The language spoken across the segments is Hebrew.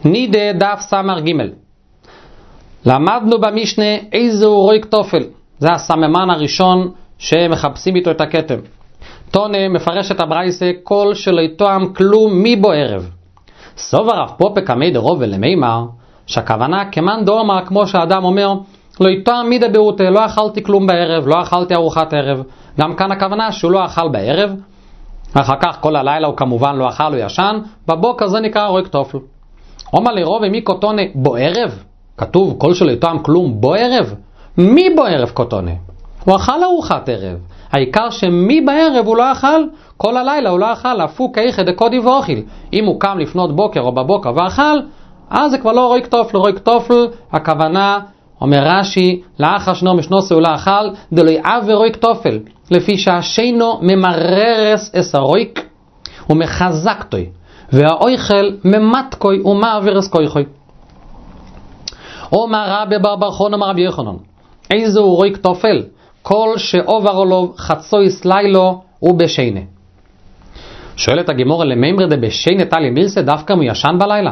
נידה דף סמר ג' למדנו במשנה איזהו רויק תופל. זה הסממן הראשון שמחפשים איתו את הכתם. תונה מפרש את הברייסה כל שלא יתואם כלום מבו ערב. סוב הרב פופק עמי דרוב ולמימר שהכוונה כמן דורמה כמו שהאדם אומר לא יתואם מידה ברוטה, לא אכלתי כלום בערב, לא אכלתי ארוחת ערב. גם כאן הכוונה שהוא לא אכל בערב, אחר כך כל הלילה הוא כמובן לא אכל או ישן, בבוקר זה נקרא רויק תופל. אומר לרוב ומי קוטונה בו ערב? כתוב כל שלא יתואם כלום בו ערב? מי בו ערב קוטונה? הוא אכל ארוחת ערב, העיקר שמי בערב הוא לא אכל, כל הלילה הוא לא אכל, אפוק איכא דקודי ואוכל. אם הוא קם לפנות בוקר או בבוקר ואכל, אז זה כבר לא רויק תופל. רויק תופל, הכוונה, אומר רש"י, לאחר שנו משנוסו הוא לא אכל, דלא יעבר רויק תופל, לפי שהשינו ממררס אס הרויק ומחזקתוי, והאויכל ממתקוי ומעבירס כויכוי. אומר רבי בר בר חון אמר רבי יוחנן, איזהו רויק תופל? כל שעובר עולו חצויס לילו ובשינה. שואלת הגמורה למימר דה בשינה תלי מירסה דווקא מישן בלילה.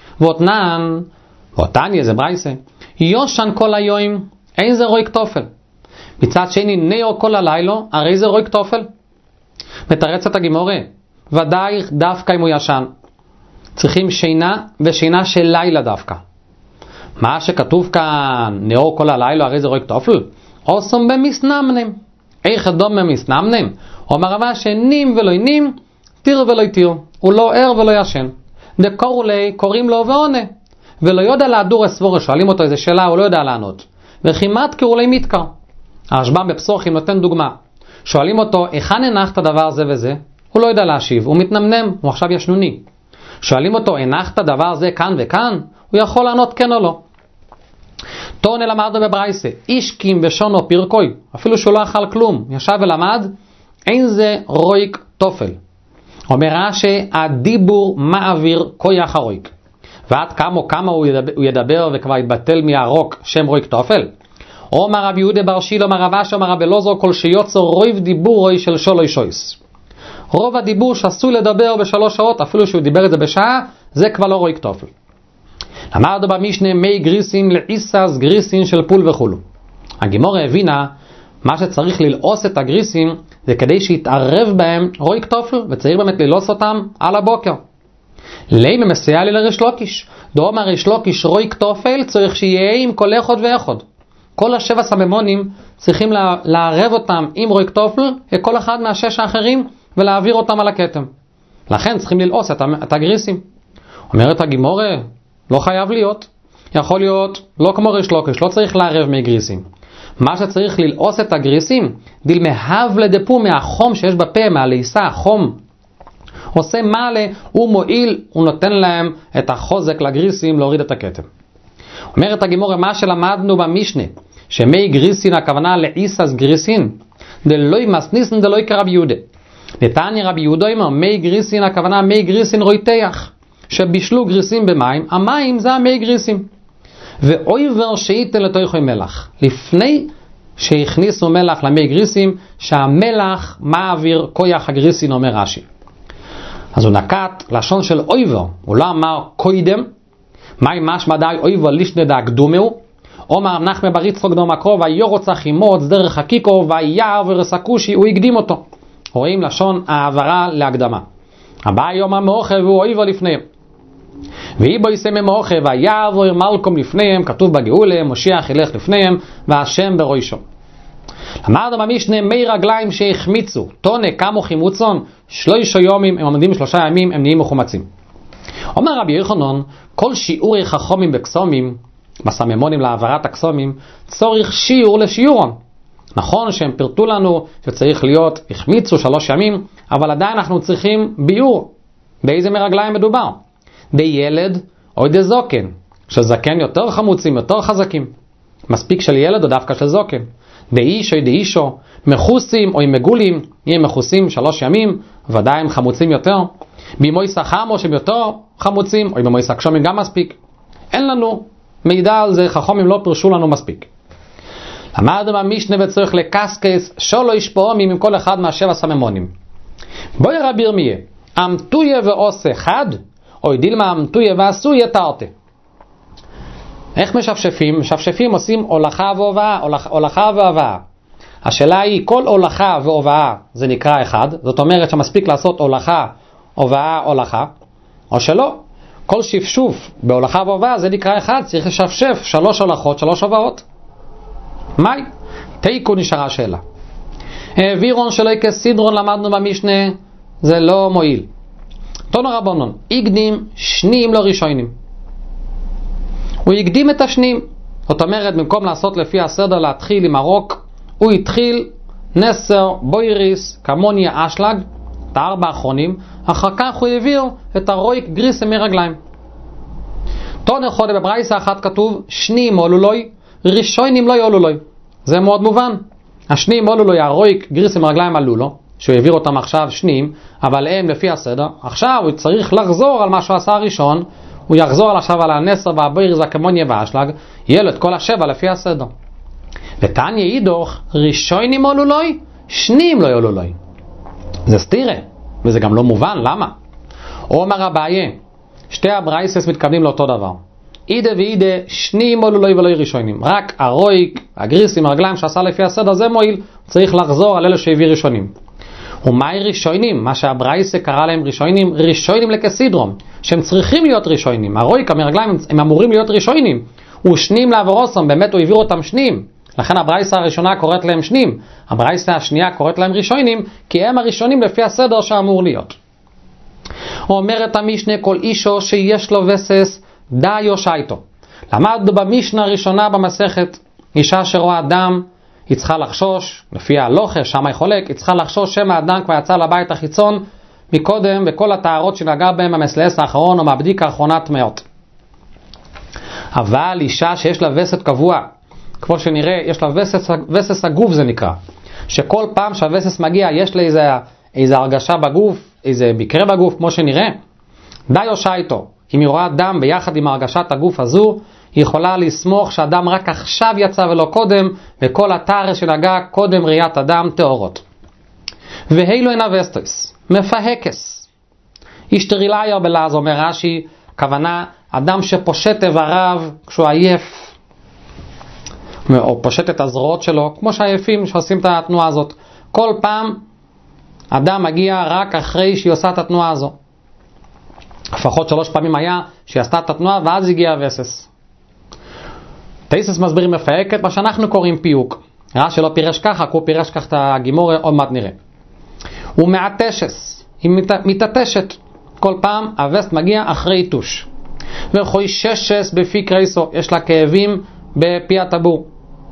ואותן יזה ברייסה יושן כל היום, איזה רויק תופל? מצד שני נאו כל הלילה, הרי זה רויק תופל? מתרצת הגמורה, ודאי דווקא אם הוא ישן. צריכים שינה ושינה של לילה דווקא. מה שכתוב כאן, נאו כל הלילה, הרי זה רויק תופל? עושם במסנמנים. איך אדום במסנמנים? אומר רבה שנים ולא נים, תיר ולא תיר. הוא לא ער ולא ישן. דקורו לי, קוראים לו ועונה. ולא יודע להדור הסבורה, שואלים אותו איזה שאלה, הוא לא יודע לענות. וכמעט קראו לי מתקר. הרשב"ם בפסוחים נותן דוגמה. שואלים אותו, היכן הנחת דבר זה וזה? הוא לא יודע להשיב, הוא מתנמנם, הוא עכשיו ישנוני. שואלים אותו, הנחת דבר זה כאן וכאן? הוא יכול לענות כן או לא. תונה למדנו בברייסה, איש קים בשונו פירקוי, אפילו שהוא לא אכל כלום, ישב ולמד, אין זה רויק תופל. אומר שהדיבור מעביר כויח הרויק. ועד כמה הוא ידבר וכבר יתבטל מהרוק שם רויק תופל. אומר רבי יהודה בר שילה, אומר רב אשר, אומר רבי אלעזר, כל שיוצר רויב דיבורוי של שלוש שויס. רוב הדיבור שעשוי לדבר בשלוש שעות, אפילו שהוא דיבר את זה בשעה, זה כבר לא רויק תופל. למדנו במשנה מי גריסים לעיסס גריסים של פול וכולו. הגמורה הבינה מה שצריך ללעוס את הגריסים זה כדי שיתערב בהם רויק תופל, וצריך באמת ללעוס אותם על הבוקר. לימה מסייע לי לריש לוקיש. דאמר ריש לוקיש רויק תופל צריך שיהיה עם כל אחד ואחד. כל השבע סממונים צריכים לערב אותם עם רויק תופל לכל אחד מהשש האחרים ולהעביר אותם על הכתם. לכן צריכים ללעוס את הגריסים. אומרת הגמורה, לא חייב להיות. יכול להיות לא כמו ריש לוקיש, לא צריך לערב מגריסים. מה שצריך ללעוס את הגריסים, דיל מהב לדפו מהחום שיש בפה, מהלעיסה, החום. עושה מעלה, הוא מועיל, הוא נותן להם את החוזק לגריסים להוריד את הכתם. אומרת הגמורה, מה שלמדנו במשנה, שמי גריסין הכוונה לעיסס גריסין, דלוי מסניסן דלוי כרבי יהודה. נתניה רבי יהודה אומר, מי גריסין הכוונה מי גריסין רויתח, שבישלו גריסים במים, המים זה המי גריסים. ואויבר שייתן לתוכו מלח. לפני שהכניסו מלח למי גריסים, שהמלח מעביר כויח הגריסין, אומר רש"י. אז הוא נקט לשון של אויבר, הוא לא אמר קוידם, מהי משמע די אויבר לישנה דאקדומהו, אומר נחמיה בר יצחק דום הקרוב, ויורוצה חימוץ דרך הקיקו, ויער ורסקושי, הוא הקדים אותו. רואים לשון העברה להקדמה. הבא יום המאוכל והוא אויבר לפניהם. ואי בו יסמי מאוכל ויעבור מלכום לפניהם, כתוב בגאולה, משיח ילך לפניהם, והשם בראשו. אמרנו במשנה מי רגליים שהחמיצו, תונה קמו חימוצון, 3 ימים, הם עומדים 3 ימים, הם נהיים מחומצים. אומר רבי יוחנן, כל שיעורי חכמים בקסומים, בסממונים להעברת הקסומים, צורך שיעור לשיעורון. נכון שהם פרטו לנו שצריך להיות, החמיצו 3 ימים, אבל עדיין אנחנו צריכים ביור. באיזה מרגליים מדובר? בילד או דזוקן, שזקן יותר חמוצים, יותר חזקים. מספיק של ילד או דווקא של זוקן. דאיש או דאישו, מחוסים או מגולים, יהיה מחוסים 3 ימים, ודאי הם חמוצים יותר. במויסה חמו שהם יותר חמוצים, או במויסה קשומים גם מספיק. אין לנו מידע על זה, חכמים לא פרשו לנו מספיק. למדנו במשנה וצריך לקסקס 3 פעמים עם כל אחד מה7 סממונים. בואי רבי ירמיה, אמתויה ועושה חד, אוי דילמה אמתויה ועשויה תרתי. איך משפשפים? משפשפים עושים הולכה והובאה, הולכה והובאה. השאלה היא, כל הולכה והובאה זה נקרא אחד, זאת אומרת שמספיק לעשות הולכה, הובאה, או שלא. כל שפשוף בהולכה והובאה זה נקרא אחד, צריך לשפשף 3 הולכות, 3 הובאות. מהי? תיקו נשארה שאלה. העבירון שלא כסדרון למדנו במשנה, זה לא מועיל. תנו רבנן, הקדים שנים לא ראשונים. הוא הקדים את השנים. זאת אומרת, במקום לעשות לפי הסדר להתחיל עם הרוק, הוא התחיל נסר, בויריס, כמוניה, אשלג, את 4 האחרונים, אחר כך הוא העביר את הרויק גריסה מרגליים. תנו חודה בברייסה אחת כתוב, שנים עולולוי, ראשונים לא יעולולוי. זה מאוד מובן. השנים עולולוי, הרויק גריסה מרגליים עלו לו, שהוא העביר אותם עכשיו שנים, אבל הם לפי הסדר. עכשיו הוא צריך לחזור על מה שהוא עשה הראשון, הוא יחזור עכשיו על הנסר והבויריס, הכמוניה והאשלג, יהיה לו את כל 7 לפי הסדר. ותניה אידוך, ראשונים עולולוי, שנים לא יעולולוי. זה סתירה, וזה גם לא מובן, למה? אומר אביי, שתי הברייסס מתכוונים לאותו דבר. אידה ואידה, שנים עולולוי ולא ראשונים. רק הרויק, הגריסים, הרגליים שעשה לפי הסדר, זה מועיל, צריך לחזור על אלה שהביא ראשונים. ומהי ראשונים? מה שהברייסה קרא להם ראשונים, ראשונים לכסדרום, שהם צריכים להיות ראשונים. הרויק, המרגליים, הם אמורים להיות ראשונים. ושנים לעבורוסם, באמת הוא העביר אותם שנים. לכן הברייסה הראשונה קוראת להם שנים, הברייסה השנייה קוראת להם ראשונים, כי הם הראשונים לפי הסדר שאמור להיות. אומרת המשנה, כל אישו שיש לו וסס, די או שייטו. למדנו במשנה הראשונה במסכת, אישה שרואה דם, היא צריכה לחשוש, לפי ההלוכה, שם היא חולק, היא צריכה לחשוש שמא האדם כבר יצא לבית החיצון, מקודם, וכל הטהרות שנגע בהם המסלס האחרון, או מהבדיקה האחרונה טמאות. אבל אישה שיש לה וסת קבוע, כמו שנראה, יש לה וסס הגוף זה נקרא, שכל פעם שהווסס מגיע יש לה איזה הרגשה בגוף, איזה מקרה בגוף, כמו שנראה, די או שייטו, אם היא רואה דם ביחד עם הרגשת הגוף הזו, היא יכולה לסמוך שהדם רק עכשיו יצא ולא קודם, וכל הטהרה שנגע קודם ראיית הדם טהורות. והילו אינה וסטויס, מפהקס. אישטרילאיו בלעז אומר רש"י, כוונה אדם שפושט איבריו כשהוא עייף, או פושט את הזרועות שלו, כמו שהעייפים שעושים את התנועה הזאת. כל פעם אדם מגיע רק אחרי שהיא עושה את התנועה הזו. לפחות 3 פעמים היה שהיא עשתה את התנועה ואז הגיע הווסס. תאיסס מסבירים מפהקת, מה שאנחנו קוראים פיוק. ראה שלא פירש ככה, הוא פירש כך את הגימורה, עוד מעט נראה. הוא מעטשס, היא מתעטשת. כל פעם הווסט מגיע אחרי עיתוש. וחוי ששס בפי קרייסו, יש לה כאבים בפי הטבור.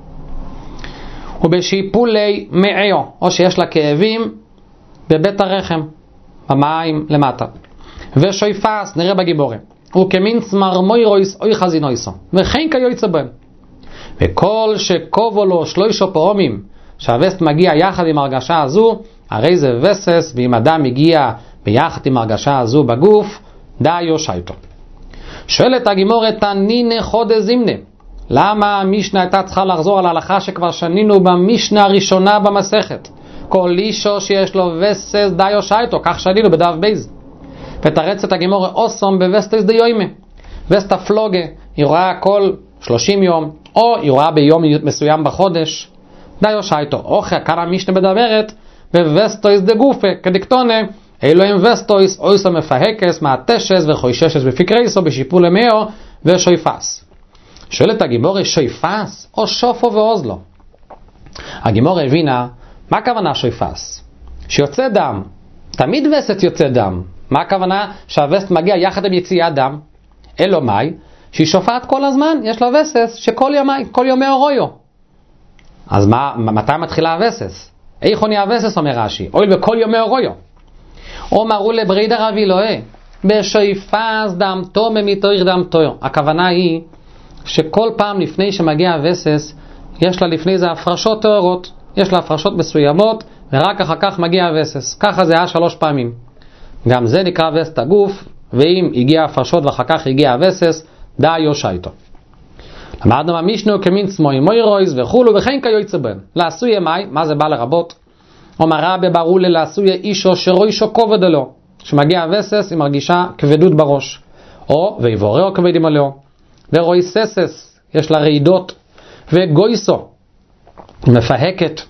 ובשיפולי מעיו, או שיש לה כאבים בבית הרחם, במים למטה. ושויפס, נראה בגיבורים. הוא כמין צמרמוירויס אוי חזינויסו, וכן כיוצא בהם. וכל שקובו לו 3 פעמים, שהווסט מגיע יחד עם הרגשה הזו, הרי זה וסס, ואם אדם מגיע ביחד עם הרגשה הזו בגוף, די או שייטו. שואלת הגימורת, תנינה חודה זימנה. למה המשנה הייתה צריכה לחזור על ההלכה שכבר שנינו במשנה הראשונה במסכת? כל אישו שיש לו וסס די או שייטו, כך שנינו בדף בייז. ותרץ את הגימורה אוסום בווסטס די יוימה. וסטה פלוגה, היא רואה כל 30 יום, או היא רואה ביום מסוים בחודש, די או שייטו. אוכל, כאן המשנה מדברת, בווסטויס דה גופה, כדקטונה, אלוהים וסטויס, אויסו מפהקס, מעטשס וחויששס בפיקרייסו, בשיפול המאו ושויפס. שואלת הגימורה, שויפס או שופו ואוזלו? הגימורה הבינה, מה הכוונה שויפס? שיוצא דם, תמיד וסת יוצא דם. מה הכוונה? שהווסט מגיע יחד עם יציאת דם. אלו מאי, שהיא שופעת כל הזמן, יש לה וסס שכל יומי אורויו. אז מתי מתחילה הווסס? איך עוני הווסס אומר רש"י? אוי וכל יומי אורויו. אומרו לברידה רבי אלוהי, בשויפס דם תום מתוך דם תויר. הכוונה היא שכל פעם לפני שמגיע הווסס, יש לה לפני זה הפרשות טהורות, יש לה הפרשות מסוימות, ורק אחר כך מגיע הווסס. ככה זה היה 3 פעמים. גם זה נקרא וסת הגוף, ואם הגיע הפרשות ואחר כך הגיע הווסס, די או שייטו. למדנו במשנה כמין צמוי מוירויז וכולו וכן כיוצא בהם. לעשוי מאי, מה זה בא לרבות? אומר רבי ברולה לעשוי אישו שרוישו כובד אלו. שמגיע וסס היא מרגישה כבדות בראש. או ויבוררו כבדים עליו. ורואי ססס, יש לה רעידות. וגויסו, מפהקת.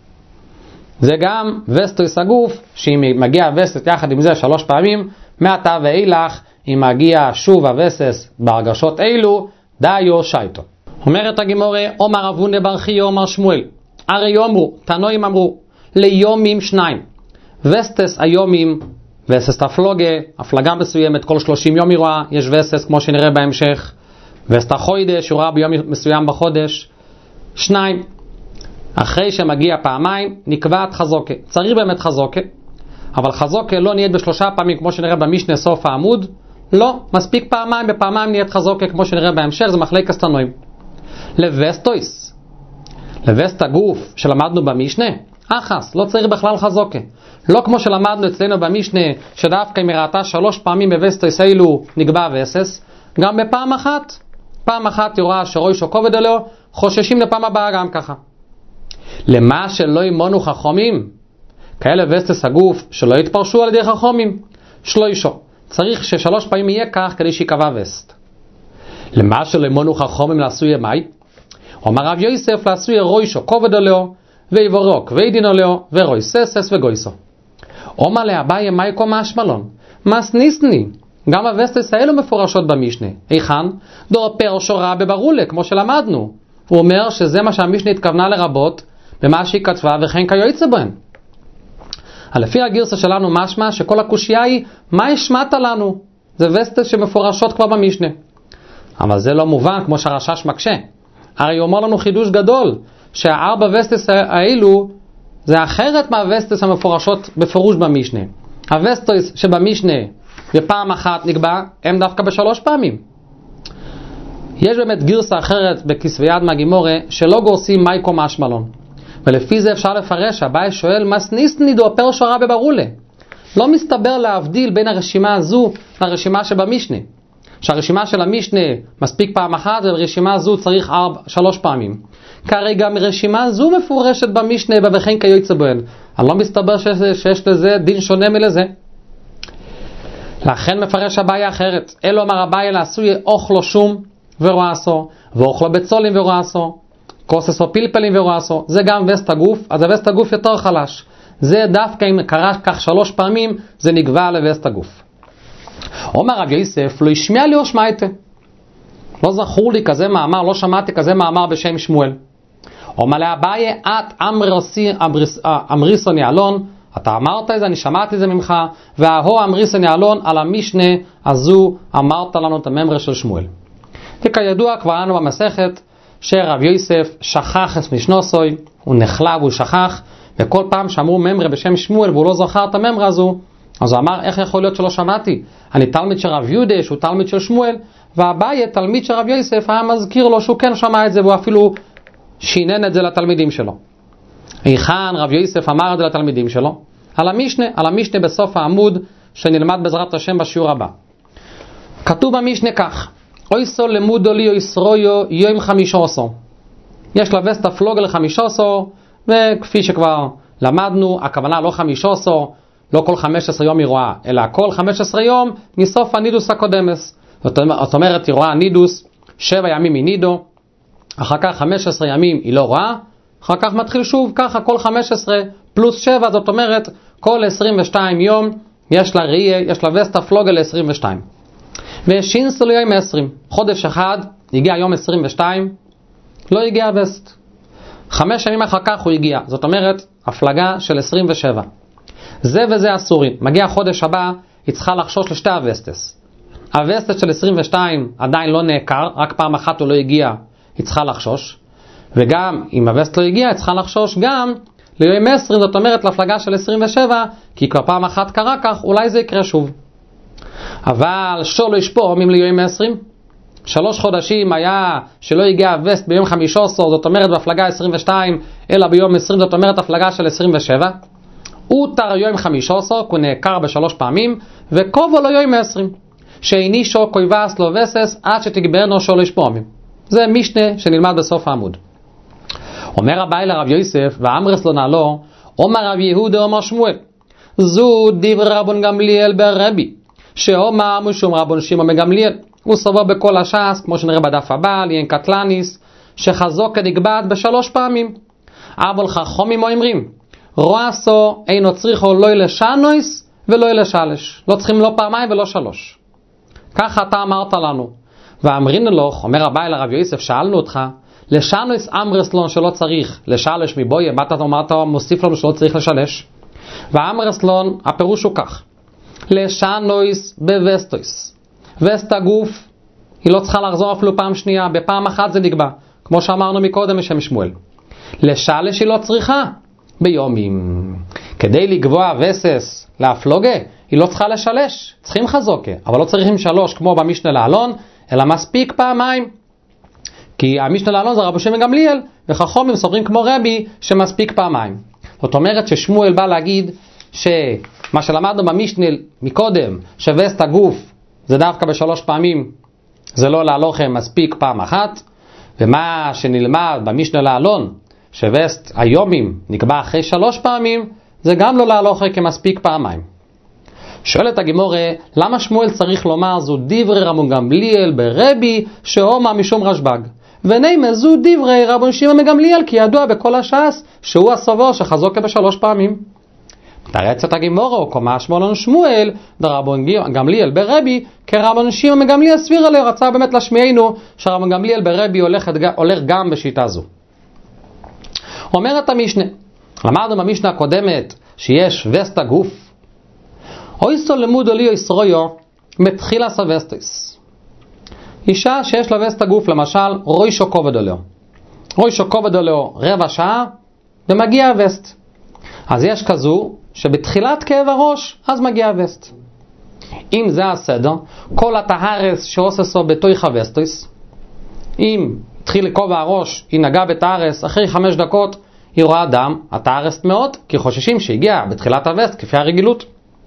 זה גם וסטויס הגוף, שאם מגיע וסס יחד עם זה 3 פעמים, מעתה ואילך, אם מגיע שוב הווסס בהרגשות אילו, דיו שייטו. אומרת הגימורה, אומר אבונה בר חייא אומר שמואל, הרי יאמרו, תנועים אמרו, ליומים 2. וסטס היומים, וסס תפלוגה, הפלגה מסוימת, כל 30 יום היא רואה, יש וסס כמו שנראה בהמשך, וסת החוידש, הוא רואה ביום מסוים בחודש, 2. אחרי שמגיע פעמיים, נקבעת חזוקה. צריך באמת חזוקה, אבל חזוקה לא נהיית ב3 פעמים כמו שנראה במשנה סוף העמוד, לא, מספיק פעמיים, בפעמיים נהיית חזוקה כמו שנראה בהמשך, זה מחלק הסתנועים. לווסטויס, לווסט הגוף שלמדנו במשנה, אחס, לא צריך בכלל חזוקה. לא כמו שלמדנו אצלנו במשנה, שדווקא אם ראתה 3 פעמים בווסטויס אילו נקבע וסס, גם בפעם אחת, פעם אחת יוראה שרוישו כובד עליו, חוששים לפעם הבאה גם ככה. למה שלא ימונו חכמים, כאלה וסטס הגוף שלא יתפרשו על ידי חכמים, שלוישו, צריך ש3 פעמים יהיה כך כדי שיקבע וסט. למה שלא ימונו חכמים לעשוי מי? אומר רב יוסף לעשוי רוישו כובד עליו, ויבורוק וידין עליו, ורוי ססס וגויסו. אומר לאביי מייקו משמלון, מס ניסני, גם הווסטס האלו מפורשות במשנה. היכן? דור פרשו רע בברולה, כמו שלמדנו. הוא אומר שזה מה שהמשנה התכוונה לרבות, במה שהיא כתבה וכן כיועצה בהם. לפי הגרסה שלנו משמע שכל הקושייה היא, מה השמעת לנו? זה וסטס שמפורשות כבר במשנה. אבל זה לא מובן כמו שהרשש מקשה. הרי הוא אומר לנו חידוש גדול, שה4 וסטס האלו זה אחרת מהווסטס המפורשות בפירוש במשנה. הווסטס שבמשנה בפעם אחת נקבע, הם דווקא ב3 פעמים. יש באמת גרסה אחרת בכסבי יד מהגימורה שלא גורסים מייקו משמלון. ולפי זה אפשר לפרש, הבא שואל, מס ניסני דו פרשו רע בברולה. לא מסתבר להבדיל בין הרשימה הזו לרשימה שבמשנה. שהרשימה של המשנה מספיק פעם אחת, וברשימה הזו צריך 3 פעמים. כרגע רשימה זו מפורשת במשנה, וכן כיועצה בהם. אני לא מסתבר שיש לזה דין שונה מלזה. לכן מפרש הבעיה אחרת. אלו אמר הבעיה לעשוי אוכלו שום ורועסו, ואוכלו בצולים ורועסו, כוססו פלפלים ורועסו. זה גם וסט הגוף, אז הווסט הגוף יותר חלש. זה דווקא אם קרה כך 3 פעמים, זה נגבע לווסט הגוף. אומר רב יוסף, לא ישמיע לי או שמעייתה. לא זכור לי כזה מאמר, לא שמעתי כזה מאמר בשם שמואל. אומר לאביי, את אמריסוני אלון, אתה אמרת את זה, אני שמעתי את זה ממך, וההו אמריסוני אלון על המשנה הזו אמרת לנו את הממרה של שמואל. וכידוע כבר ראינו במסכת שרב יוסף שכח את משנוסוי, הוא נחלב, הוא שכח, וכל פעם שאמרו ממרה בשם שמואל והוא לא זכר את הממרה הזו, אז הוא אמר, איך יכול להיות שלא שמעתי? אני תלמיד של רב יהודה, שהוא תלמיד של שמואל, והבאי, תלמיד של רב יוסף, היה מזכיר לו שהוא כן שמע את זה, והוא אפילו שינן את זה לתלמידים שלו. היכן רב יוסף אמר את זה לתלמידים שלו? על המשנה בסוף העמוד, שנלמד בעזרת השם בשיעור הבא. כתוב במשנה כך, אויסו למודו לי אויסרויו יום 15. יש לבסט הפלוגה ל15, וכפי שכבר למדנו, הכוונה לא 15, לא כל 15 יום היא רואה, אלא כל 15 יום מסוף הנידוס הקודמס. זאת אומרת, היא רואה נידוס, 7 ימים היא נידו, אחר כך 15 ימים היא לא רואה, אחר כך מתחיל שוב ככה, כל 15 פלוס 7, זאת אומרת, כל 22 יום יש לה ראייה, יש לה וסטה פלוגה ל-22. ושינסו ליום 20, חודש אחד, הגיע יום 22, לא הגיע וסט. 5 ימים אחר כך הוא הגיע, זאת אומרת, הפלגה של 27. זה וזה אסורים. מגיע חודש הבא, היא צריכה לחשוש לשתי הווסטס. הווסטס של 22 עדיין לא נעקר, רק פעם אחת הוא לא הגיע, היא צריכה לחשוש. וגם אם הווסט לא הגיע, היא צריכה לחשוש גם ליום 20, זאת אומרת להפלגה של 27, כי כבר פעם אחת קרה כך, אולי זה יקרה שוב. אבל שלא ישפור אם ליום 20. 3 חודשים היה שלא הגיע הווסט ביום 15, זאת אומרת בהפלגה 22, אלא ביום 20, זאת אומרת הפלגה של 27. הוא תר יום 15, הוא נעקר ב3 פעמים, וקובו לו יום 20. שאינישו קויבס לו וסס, עד שתגברנו שלוש פעמים. זה משנה שנלמד בסוף העמוד. אומר הבאי לרב יוסף, ואמרס לו נעלו, אומר רב יהודה אומר שמואל, זו דברי רבון גמליאל ברבי, שאומר משום רבון שמעון בן גמליאל. הוא סובר בכל הש"ס, כמו שנראה בדף הבא, ליין קטלניס, שחזוק נקבעת ב3 פעמים. אבל חכמים אומרים, רועסו אינו צריכו לא לשנויס ולא לשלש. לא צריכים לא פעמיים ולא 3. ככה אתה אמרת לנו. ואמרינו לו, אומר הבא אל הרב יוסף, שאלנו אותך, לשנויס אמרסלון שלא צריך, לשלש מבויה, מה אתה מוסיף לנו שלא צריך לשלש? ואמרסלון, הפירוש הוא כך, לשנויס בווסטויס. וסט הגוף, היא לא צריכה לחזור אפילו פעם שנייה, בפעם אחת זה נקבע, כמו שאמרנו מקודם משם שמואל. לשלש היא לא צריכה, ביומים. כדי לקבוע וסס להפלוגה, היא לא צריכה לשלש, צריכים חזוקה, אבל לא צריכים 3 כמו במשנה לעלון, אלא מספיק פעמיים. כי המשנה לעלון זה רבי שמעון בן גמליאל, וחכמים סוברים כמו רבי שמספיק פעמיים. זאת אומרת ששמואל בא להגיד שמה שלמדנו במשנה מקודם, שווסט הגוף זה דווקא ב3 פעמים, זה לא להלוכם מספיק פעם אחת, ומה שנלמד במשנה לעלון, שווסט היומים נקבע אחרי 3 פעמים, זה גם לא להלוכם כמספיק פעמיים. שואלת הגמורה, למה שמואל צריך לומר זו דברי רבון גמליאל ברבי שאומר משום רשב"ג? ונאמר זו דברי רבון שמעון בן גמליאל, כי ידוע בכל הש"ס שהוא הסובר שחזוקה ב3 פעמים. מתרצת הגמורה, או קומה שמואל שמואל דרבון גמליאל ברבי כרבון שמעון בן גמליאל סביר עליה, רצה באמת לשמיענו שרבון גמליאל ברבי הולך גם בשיטה זו. אומרת המשנה, למדנו במשנה הקודמת שיש וסט הגוף, אויסו למודו ליו ישרויו מתחילה סווסטויס. אישה שיש לה וסט הגוף, למשל רוישו כובד עליה, רוישו כובד עליה רבע שעה ומגיע הווסט. אז יש כזו שבתחילת כאב הראש אז מגיע הווסט. אם זה הסדר, כל התהרס שעושסו בתוך הווסטויס, אם התחיל לכובע הראש, היא נגעה בתהרס, אחרי 5 דקות היא רואה דם, התהרס מאוד, כי חוששים שהגיע בתחילת הווסט כפי הרגילות.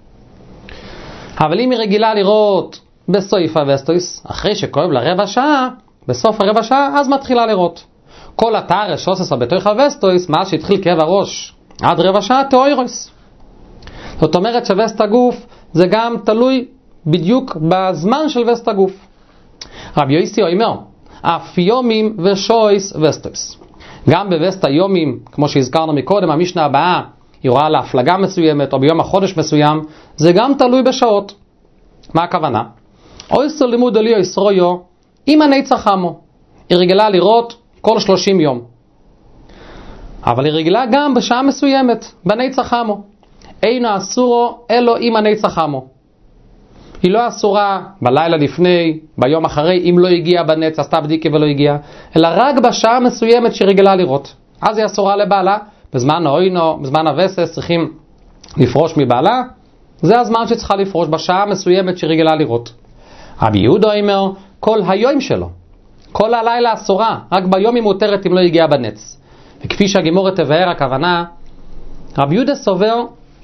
אבל אם היא רגילה לראות בסוף הווסטויס, אחרי שכואב לה רבע שעה, בסוף הרבע שעה, אז מתחילה לראות. כל התהרס שעושסו בתוך הווסטויס, מאז שהתחיל כאב הראש עד רבע שעה, תאוירוס. זאת אומרת שווסט הגוף זה גם תלוי בדיוק בזמן של וסט הגוף. רבי יוסי אומר, אף יומים ושויס וסטויס. גם בווסט היומים, כמו שהזכרנו מקודם, המשנה הבאה, היא רואה להפלגה מסוימת, או ביום החודש מסוים, זה גם תלוי בשעות. מה הכוונה? אויסו לימוד עליו ישרויו, אם הנצח עמו. היא רגילה לראות כל 30 יום. אבל היא רגילה גם בשעה מסוימת, בנצח עמו. אינו אסורו אלו אם הנצח עמו. היא לא אסורה בלילה לפני, ביום אחרי, אם לא הגיע בנץ, עשתה בדיקה ולא הגיע, אלא רק בשעה מסוימת שהיא רגילה לראות. אז היא אסורה לבעלה, בזמן האוינו, בזמן הווסס, צריכים לפרוש מבעלה, זה הזמן שצריכה לפרוש, בשעה מסוימת שהיא רגילה לראות. רבי יהודה אומר, כל היום שלו, כל הלילה אסורה, רק ביום היא מותרת אם לא הגיע בנץ. וכפי שהגמורה תבהר הכוונה, רבי יהודה סובר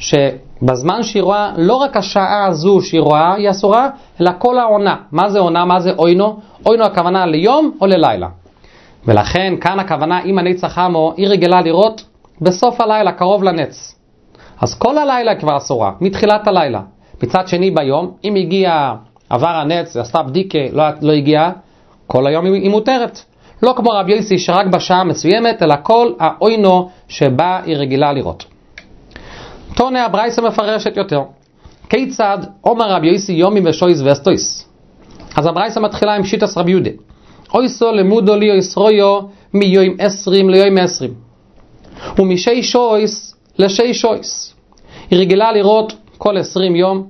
שבזמן שהיא רואה, לא רק השעה הזו שהיא רואה היא אסורה, אלא כל העונה. מה זה עונה? מה זה אוינו? אוינו הכוונה ליום או ללילה. ולכן כאן הכוונה אם הנצח עמו, היא רגילה לראות בסוף הלילה, קרוב לנץ. אז כל הלילה כבר אסורה, מתחילת הלילה. מצד שני ביום, אם הגיע, עבר הנץ, עשתה בדיקה, לא הגיע, כל היום היא מותרת. לא כמו רבי יוסי שרק בשעה מסוימת, אלא כל האוינו שבה היא רגילה לראות. תונה הברייסה מפרשת יותר. כיצד אומר רבי יוסי יומים ושויס וסטויס? אז הברייסה מתחילה עם שיטס רבי יהודה. אויסו למודו ליו ישרויו מיום 20 ליום 20. ומשי שויס לשי שויס. היא רגילה לראות כל 20 יום,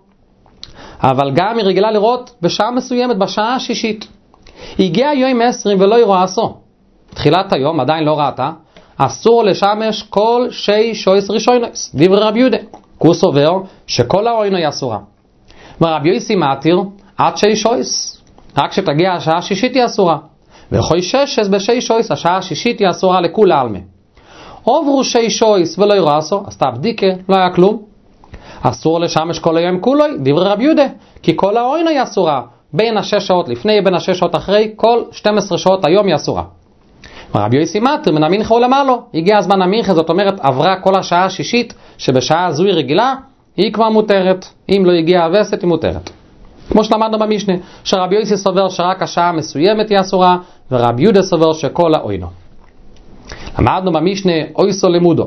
אבל גם היא רגילה לראות בשעה מסוימת, בשעה השישית. היא הגיעה יום 20 ולא היא רואה עשו. תחילת היום עדיין לא ראתה, אסור לשמש כל שי שויס ראשונוס. דברי רבי יהודה. הוא סובר שכל האוינו היא אסורה. ורבי יוסי מתיר עד שי שויס. רק שתגיע השעה השישית היא אסורה. וכוי ששס בשי שויס, השעה השישית היא אסורה לכולה עלמה. עוברו שי שויס ולא יראה עשו, עשתה בדיקה, לא היה כלום. אסור לשמש כל היום כולוי, דברי רבי יהודה, כי כל האוינו היא אסורה. בין 6 שעות לפני, בין 6 שעות אחרי, כל 12 שעות היום היא אסורה. רבי יוסי מתיר מן המנחה ולמעלה. הגיע הזמן המנחה, זאת אומרת עברה כל השעה השישית, שבשעה הזו היא רגילה, היא כבר מותרת. אם לא הגיעה הווסת היא מותרת. כמו שלמדנו במשנה, שרבי יוסי סובר שרק השעה מסוימת היא אסורה, ורבי יהודה סובר שכל האוינו. למדנו במשנה אויסו למודו.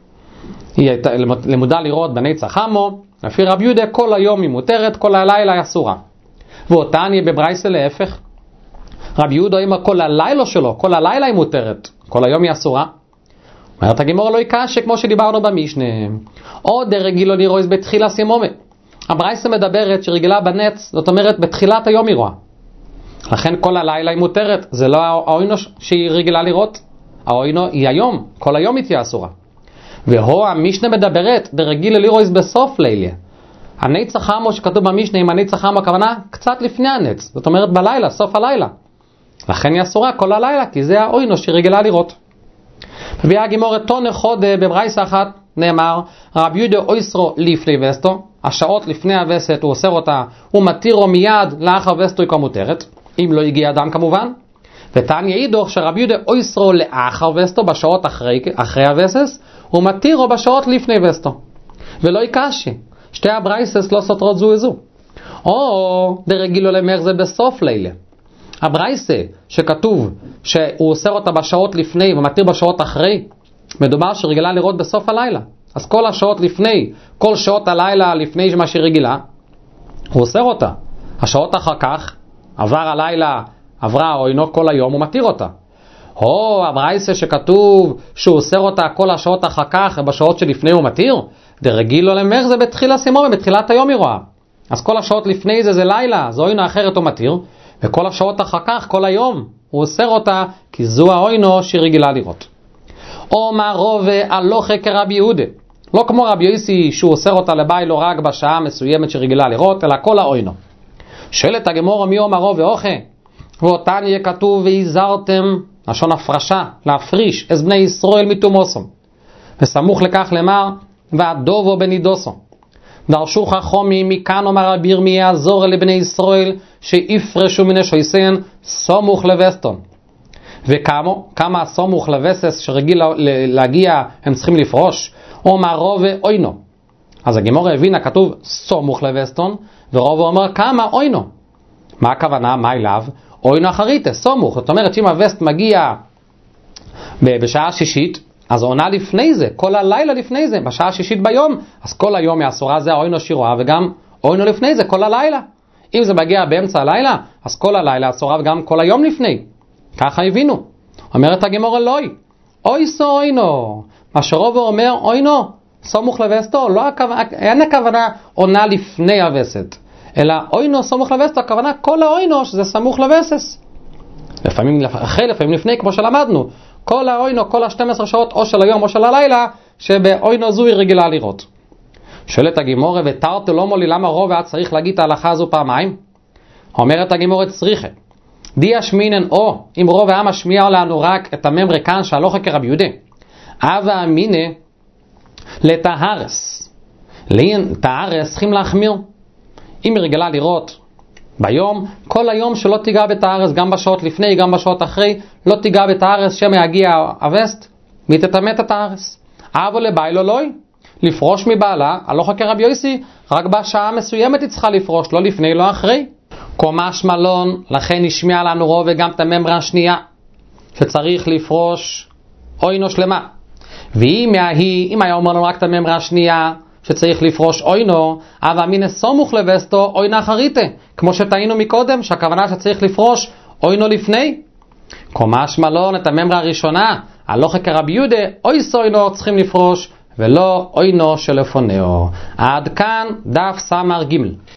היא למודה לראות בנצח עמו, לפי רבי יהודה כל היום היא מותרת, כל הלילה היא אסורה. ואותן יהיה בברייסה להפך. רבי יהודה אומר כל הלילה שלו, כל הלילה היא מותרת, כל היום היא אסורה. אומרת הגמרא לא יקשה כמו שדיברנו במשנה. עוד רגילה לראות בתחילה סימומה. הברייסה מדברת שרגילה בנץ, זאת אומרת בתחילת היום היא רואה. לכן כל הלילה היא מותרת, זה לא האוינו שהיא רגילה לראות. האוינו היא היום, כל היום היא תהיה אסורה. והוא המשנה מדברת ברגילה לראות בסוף לילה. הנצח עמו שכתוב במשנה עם הנצח עמו הכוונה קצת לפני הנץ, זאת אומרת בלילה, סוף הלילה. לכן היא אסורה כל הלילה, כי זה האוינו שהיא רגילה לראות. מביאה הגמרא תונא חודא בברייסה אחת נאמר רבי יהודה אויסרו לפני וסתו, השעות לפני הווסת הוא אוסר אותה, הוא מתירו מיד לאחר וסתו היא כמותרת, אם לא הגיע אדם כמובן. ותניא אידך שרבי יהודה אויסרו לאחר וסתו בשעות אחרי הווסס, הוא מתירו בשעות לפני וסתו. ולא יקשה, שתי הברייסס לא סותרות זו וזו. או דרגילו למר זה בסוף לילה. הברייסה שכתוב שהוא אוסר אותה בשעות לפני ומתיר בשעות אחרי, מדובר שרגילה לראות בסוף הלילה. אז כל השעות לפני, כל שעות הלילה לפני מה שהיא רגילה, הוא אוסר אותה. השעות אחר כך, עבר הלילה, עברה האוינו כל היום, הוא מתיר אותה. או הברייסה שכתוב שהוא אוסר אותה כל השעות אחר כך, בשעות שלפני הוא מתיר, דרגילו למר זה בתחילה סימומה, בתחילת היום היא רואה. אז כל השעות לפני זה לילה, זו אוינו אחרת הוא מתיר, וכל השעות אחר כך, כל היום, הוא אוסר אותה, כי זו האוינו שהיא רגילה לראות. או מה רובה הלוכה כרבי יהודה. לא כמו רבי יוסי שהוא אוסר אותה לבית לא רק בשעה מסוימת שרגילה לראות, אלא כל האוינו. שאלת הגמרא מי אומר רובה אוכה? ואותן יהיה כתוב והזהרתם, לשון הפרשה, להפריש, את בני ישראל מתומוסום. וסמוך לכך למר, והדובו בנידוסו. דרשו חכמים מכאן אומר רבי ירמיה זור לבני ישראל שיפרשו מן שויסיין סמוך לווסתון. וכמה סמוך לווסס שרגיל להגיע הם צריכים לפרוש? אומר רובה אוינו. אז הגמרא הבינה כתוב סמוך לווסתון, ורובה אומר כמה אוינו. מה הכוונה? מה אליו? אוינו אחרית, סמוך. זאת אומרת שאם הווסט מגיע בשעה שישית, אז עונה לפני זה, כל הלילה לפני זה, בשעה שישית ביום, אז כל היום מהסורה זה האוינו שירועה, וגם אוינו לפני זה, כל הלילה. אם זה מגיע באמצע הלילה, אז כל הלילה הסורה וגם כל היום לפני. ככה הבינו. אומרת הגמרא אלוהי, אויסו אוינו. מה שרובו אומר אוינו, סמוך לווסתו, אין הכוונה עונה לפני הווסת, אלא אוינו סמוך לווסתו, הכוונה כל האוינו שזה סמוך לווסס. לפעמים אחרי, לפעמים לפני, כמו שלמדנו. כל האוינו, כל ה-12 שעות, או של היום או של הלילה, שבאוינו זו היא רגילה לראות. שואלת הגמרא, ותרתי לא מולי, למה רוב היה צריך להגיד את ההלכה הזו פעמיים? אומרת הגמרא, צריכה. די השמינן, או, אם רוב היה משמיע לנו רק את הממרה כאן, שהלוכה כרבי יהודה. אבה אמינה, לטהרס. לטהרס צריכים להחמיר. אם היא רגילה לראות ביום, כל היום שלא תיגע בטהרס, גם בשעות לפני, גם בשעות אחרי, לא תיגע בטהרס, שמא יגיע הווסט, והיא תטמא את הטהרס. אבו לביילו לוי, לפרוש מבעלה, הלוכה כרבי יוסי, רק בשעה מסוימת היא צריכה לפרוש, לא לפני, לא אחרי. קומש מלון, לכן נשמיע לנו רוב וגם את הממרה השנייה, שצריך לפרוש אוינו שלמה. ואם היה אומר לנו רק את הממרה השנייה, שצריך לפרוש אוינו, אבל אמינא סמוך לווסתו אוינה אחריתה, כמו שטעינו מקודם, שהכוונה שצריך לפרוש אוינו לפני. קומש מלון, את הממרה הראשונה, הלוכה כרבי יהודה, אויס אוינו צריכים לפרוש, ולא אוינו שלפונהו. עד כאן דף סמר ג'.